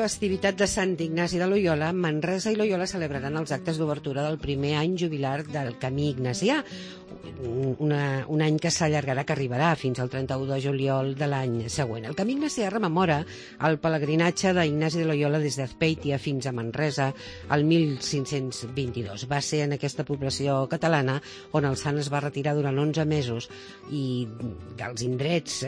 festivitat de Sant Ignasi de Loyola, Manresa i Loyola celebraran els actes d'obertura del primer any jubilar del Camí Ignasià, un any que s'allargarà, que arribarà fins al 31 de juliol de l'any següent. El Camí Ignasià rememora el pelegrinatge d'Ignasi de Loyola des d'Azpeitia fins a Manresa el 1522. Va ser en aquesta població catalana on el sant es va retirar durant 11 mesos i dels indrets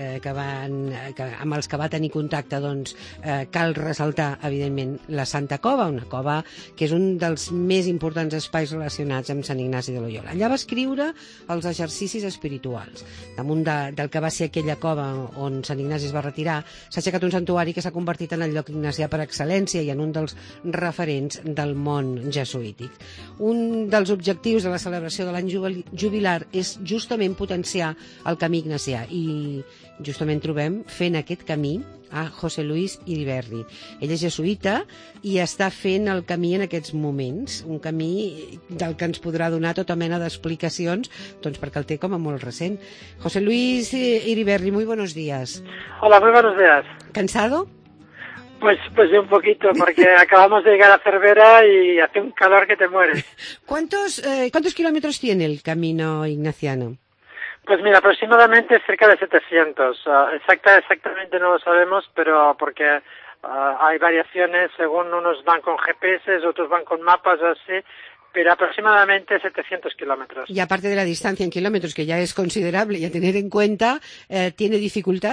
amb els que va tenir contacte, doncs, cal ressaltar, evidentment, la Santa Cova, una cova que és un dels més importants espais relacionats amb Sant Ignasi de Loyola. Allà va escriure els exercicis espirituals. Damunt del que va ser aquella cova on Sant Ignasi es va retirar, s'ha aixecat un santuari que s'ha convertit en el lloc ignasià per excel·lència i en un dels referents del món jesuític. Un dels objectius de la celebració de l'any jubilar és justament potenciar el camí ignasià i justament trobem fent aquest camí a José Luis Iriberri. Ell és jesuïta i està fent el camí en aquests moments, un camí del que ens podrà donar tota mena d'explicacions, doncs perquè el té com a molt recent. José Luis Iriberri, muy buenos días. Hola, muy buenos días. ¿Cansado? Pues un poquito, porque acabamos de llegar a Cervera y hace un calor que te mueres. ¿Cuántos kilómetros tiene el camino ignaciano? Pues mira, aproximadamente cerca de 700. Exactamente no lo sabemos, pero porque hay variaciones, según unos van con GPS, otros van con mapas, así, pero aproximadamente 700 kilómetros. Y aparte de la distancia en kilómetros, que ya es considerable y a tener en cuenta, ¿tiene dificultad?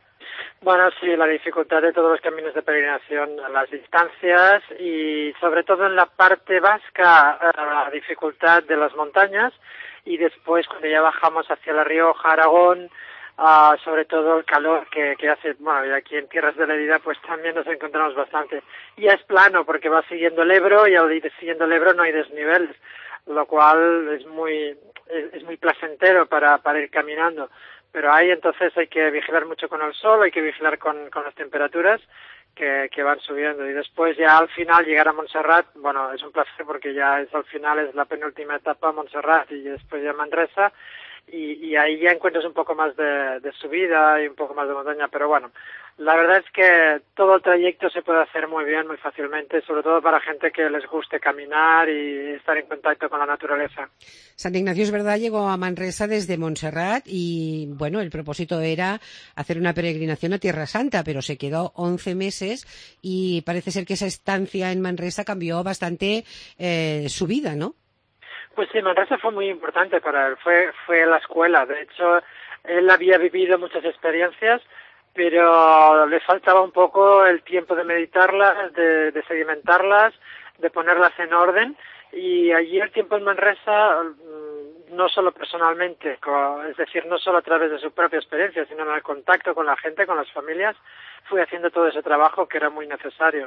Bueno, sí, la dificultad de todos los caminos de peregrinación, las distancias y sobre todo en la parte vasca, la dificultad de las montañas. Y después, cuando ya bajamos hacia La Rioja, Aragón, sobre todo el calor que hace, bueno, y aquí en Tierras de la Herida, pues también nos encontramos bastante. Y es plano, porque va siguiendo el Ebro, y al ir siguiendo el Ebro no hay desniveles, lo cual es muy placentero para ir caminando. Pero ahí entonces hay que vigilar mucho con el sol, hay que vigilar con las temperaturas que van subiendo, y después ya al final llegar a Montserrat, bueno, es un placer porque ya al final es la penúltima etapa, Montserrat, y después ya Manresa, y ahí ya encuentras un poco más de subida y un poco más de montaña, pero bueno, la verdad es que todo el trayecto se puede hacer muy bien, muy fácilmente, sobre todo para gente que les guste caminar y estar en contacto con la naturaleza. Sant Ignacio, es verdad, llegó a Manresa desde Montserrat y, bueno, el propósito era hacer una peregrinación a Tierra Santa, pero se quedó 11 meses y parece ser que esa estancia en Manresa cambió bastante su vida, ¿no? Pues sí, Manresa fue muy importante para él, fue la escuela. De hecho, él había vivido muchas experiencias, pero le faltaba un poco el tiempo de meditarlas, de sedimentarlas, de ponerlas en orden, y allí el tiempo en Manresa, no solo personalmente, es decir, no solo a través de su propia experiencia, sino en el contacto con la gente, con las familias, fue haciendo todo ese trabajo que era muy necesario.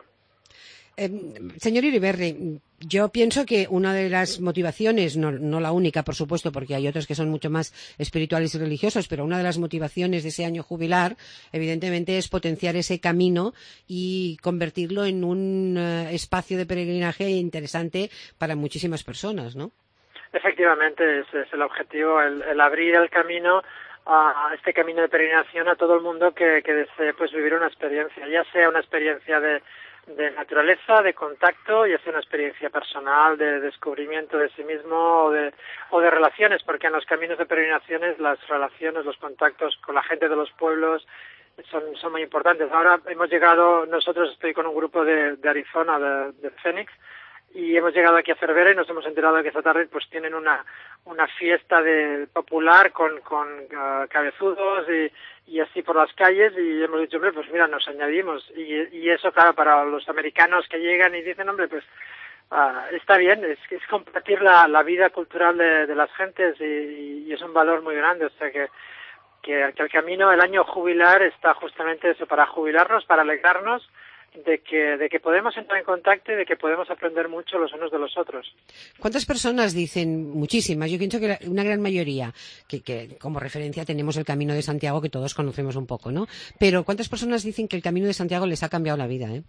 Señor Iriberri, yo pienso que una de las motivaciones, no la única, por supuesto, porque hay otras que son mucho más espirituales y religiosas, pero una de las motivaciones de ese año jubilar, evidentemente, es potenciar ese camino y convertirlo en un espacio de peregrinaje interesante para muchísimas personas, ¿no? Efectivamente, ese es el objetivo, el abrir el camino a este camino de peregrinación a todo el mundo que desee pues vivir una experiencia, ya sea una experiencia de naturaleza, de contacto, ya sea una experiencia personal, de descubrimiento de sí mismo o de relaciones, porque en los caminos de peregrinaciones las relaciones, los contactos con la gente de los pueblos son muy importantes. Ahora hemos llegado, nosotros estoy con un grupo de Arizona, de Phoenix, y hemos llegado aquí a Cervera y nos hemos enterado que esta tarde pues tienen una fiesta popular con cabezudos y así por las calles, y hemos dicho, hombre, pues mira, nos añadimos, y eso, claro, para los americanos que llegan y dicen, hombre, pues está bien, es compartir la vida cultural de las gentes, y es un valor muy grande, o sea que el camino, el año jubilar está justamente eso, para jubilarnos, para alegrarnos de que podemos entrar en contacto y de que podemos aprender mucho los unos de los otros. ¿Cuántas personas dicen? Muchísimas. Yo pienso que una gran mayoría, que como referencia tenemos el Camino de Santiago, que todos conocemos un poco, ¿no? Pero ¿cuántas personas dicen que el Camino de Santiago les ha cambiado la vida,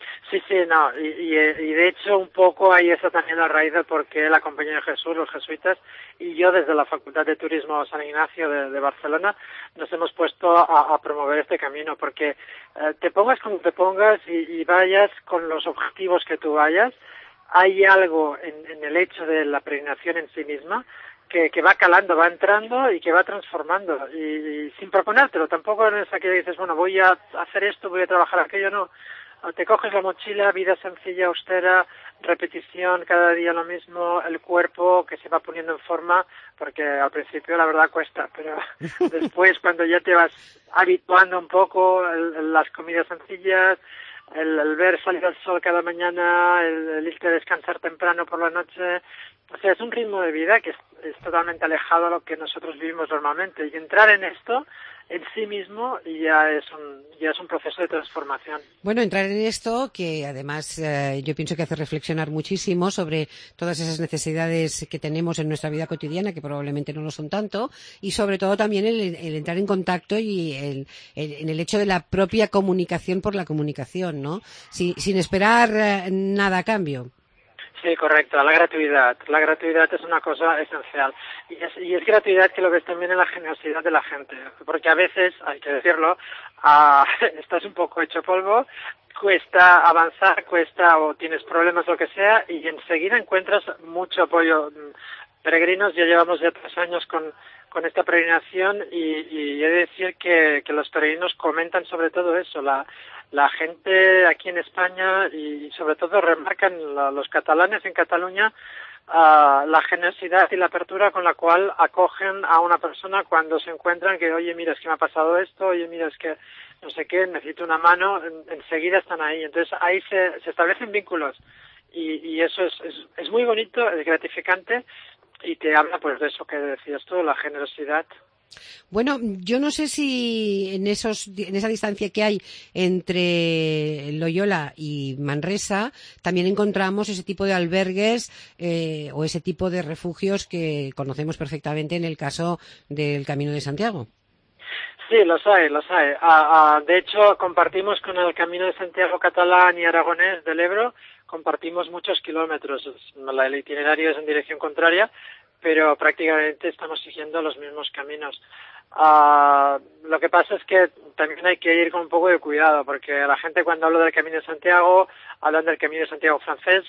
Sí, sí, no, y de hecho un poco ahí está también la raíz del por qué la Compañía de Jesús, los jesuitas, y yo desde la Facultad de Turismo San Ignacio de Barcelona nos hemos puesto a promover este camino, porque te pongas como te pongas y vayas con los objetivos que tú vayas, hay algo en el hecho de la peregrinación en sí misma que va calando, va entrando y que va transformando, y sin proponértelo, tampoco es que dices, bueno, voy a hacer esto, voy a trabajar aquello, no. Te coges la mochila, vida sencilla, austera, repetición, cada día lo mismo, el cuerpo que se va poniendo en forma, porque al principio la verdad cuesta, pero después cuando ya te vas habituando un poco, las comidas sencillas, el ver salir el sol cada mañana, el irte a descansar temprano por la noche, o sea, es un ritmo de vida que es totalmente alejado a lo que nosotros vivimos normalmente, y entrar en esto en sí mismo ya es un proceso de transformación. Bueno, entrar en esto, que además yo pienso que hace reflexionar muchísimo sobre todas esas necesidades que tenemos en nuestra vida cotidiana, que probablemente no lo son tanto, y sobre todo también el entrar en contacto y en el hecho de la propia comunicación por la comunicación, ¿no? Sin esperar nada a cambio. Sí, correcto, la gratuidad. La gratuidad es una cosa esencial. Y es gratuidad que lo ves también en la generosidad de la gente. Porque a veces, hay que decirlo, estás un poco hecho polvo, cuesta avanzar, o tienes problemas, lo que sea, y enseguida encuentras mucho apoyo. Peregrinos, ya llevamos ya 3 años con esta peregrinación y he de decir que los peregrinos comentan sobre todo eso, la gente aquí en España y sobre todo remarcan los catalanes en Cataluña la generosidad y la apertura con la cual acogen a una persona cuando se encuentran que, oye, mira, es que me ha pasado esto, oye, mira, es que no sé qué, necesito una mano, enseguida están ahí. Entonces ahí se establecen vínculos y eso es muy bonito, es gratificante y te habla pues de eso que decías tú, la generosidad. Bueno, yo no sé si en esa distancia que hay entre Loyola y Manresa también encontramos ese tipo de albergues o ese tipo de refugios que conocemos perfectamente en el caso del Camino de Santiago. Sí, los hay. De hecho, compartimos con el Camino de Santiago catalán y aragonés del Ebro, compartimos muchos kilómetros. El itinerario es en dirección contraria, pero prácticamente estamos siguiendo los mismos caminos. Lo que pasa es que también hay que ir con un poco de cuidado, porque la gente cuando habla del Camino de Santiago, hablan del Camino de Santiago francés,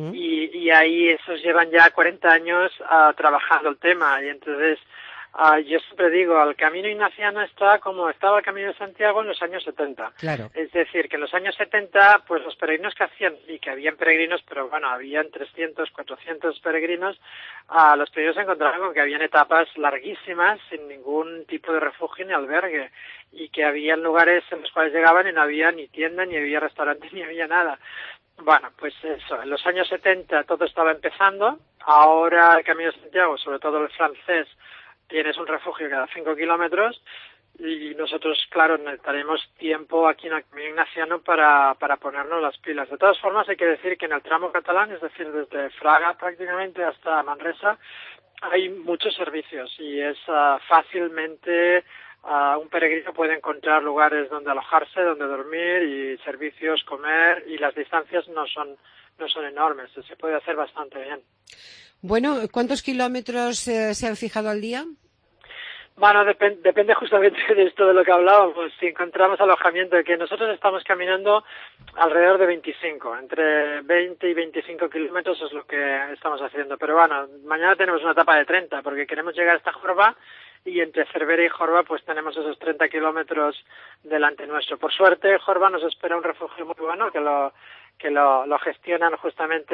y ahí esos llevan ya 40 años trabajando el tema, y entonces yo siempre digo, el camino ignaciano está como estaba el Camino de Santiago en los años 70. Claro. Es decir, que en los años 70, pues los peregrinos que hacían, y que habían peregrinos, pero bueno, habían 300, 400 peregrinos, los peregrinos se encontraban con que habían etapas larguísimas sin ningún tipo de refugio ni albergue, y que habían lugares en los cuales llegaban y no había ni tienda, ni había restaurante, ni había nada. Bueno, pues eso, en los años 70 todo estaba empezando, ahora el Camino de Santiago, sobre todo el francés, tienes un refugio cada 5 kilómetros y nosotros, claro, necesitaremos tiempo aquí en el Camino Ignaciano para ponernos las pilas. De todas formas, hay que decir que en el tramo catalán, es decir, desde Fraga prácticamente hasta Manresa, hay muchos servicios y es fácilmente un peregrino puede encontrar lugares donde alojarse, donde dormir y servicios, comer, y las distancias no son enormes, se puede hacer bastante bien. Bueno, ¿cuántos kilómetros se han fijado al día? Bueno, depende justamente de esto de lo que hablábamos. Si encontramos alojamiento, que nosotros estamos caminando alrededor de 25, entre 20 y 25 kilómetros es lo que estamos haciendo. Pero bueno, mañana tenemos una etapa de 30, porque queremos llegar hasta Jorba, y entre Cervera y Jorba pues tenemos esos 30 kilómetros delante nuestro. Por suerte, Jorba nos espera un refugio muy bueno que lo gestionan justamente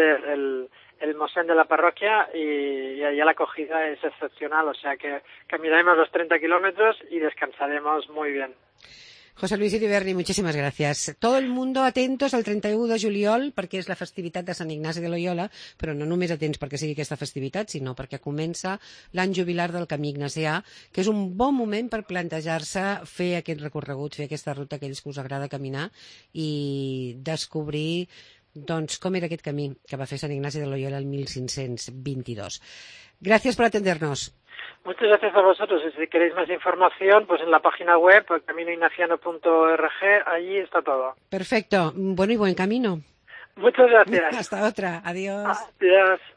el mosén de la parroquia, y allá la acogida es excepcional, o sea que caminaremos los 30 kilómetros y descansaremos muy bien. José Luis Iriberri, muchísimas gracias. Todo el mundo atentos al 31 de juliol, perquè és la festivitat de Sant Ignasi de Loyola, però no només atents perquè sigui aquesta festivitat, sinó perquè comença l'any jubilar del Camí Ignacià, que és un bon moment per plantejar-se fer aquest recorregut, fer aquesta ruta que us agrada caminar i descobrir doncs com era aquest camí que va fer Sant Ignasi de Loyola el 1522. Gràcies per atender-nos. Muchas gracias a vosotros. Y si queréis más información, pues en la página web, caminoignaciano.org, allí está todo. Perfecto. Bueno y buen camino. Muchas gracias. Hasta otra. Adiós. Adiós.